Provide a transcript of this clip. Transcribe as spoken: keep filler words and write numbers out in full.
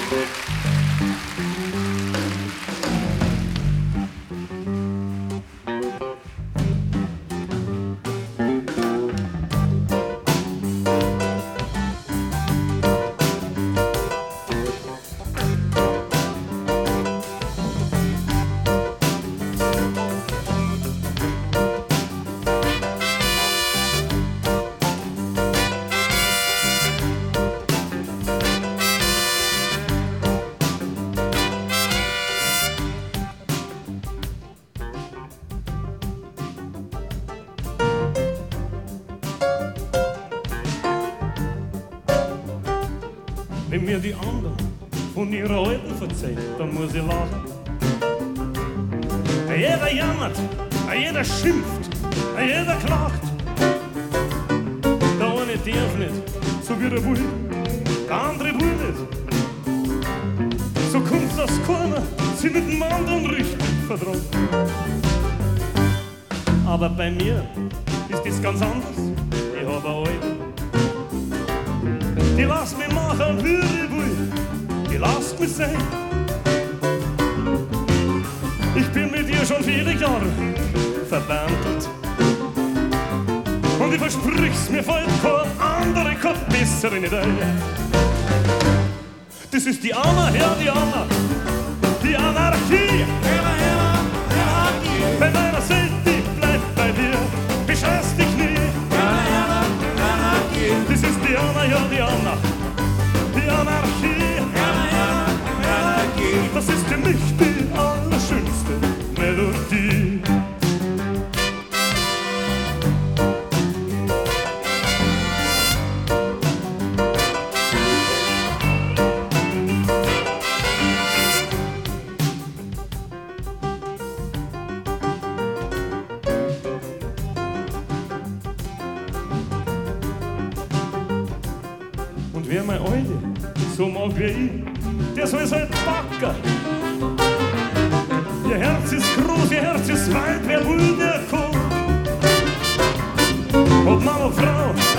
Wenn mir die anderen von ihrer Alten erzählen, dann muss ich lachen. Jeder jammert, jeder schimpft, jeder klagt. Der eine darf nicht, so wie er will, der andere will nicht. So kommt's, dass keiner sich mit dem anderen richtig vertraut. Aber bei mir ist das ganz anders. Ich hab eine Alte, die lasst mich machen, wie ich will, die lasst mich sein. Ich bin mit ihr schon viele Jahre verbandelt und ich versprich's, mir fällt kein anderer, kein besserer nicht ein. Das ist die Anna, ja die Anna, die Anarchie. Bei meiner Seite, ich bleib bei dir, bescheiß dich nie. Das ist die Anna, ja die Anna, die Anarchie. Das ist für mich die allerschönste Melodie. Und wer mein Alte so mag wie ich, der soll halt backen. Ihr Herz ist groß, ihr Herz ist weit, wer will, der kommt. Ob Mann, ob Frau,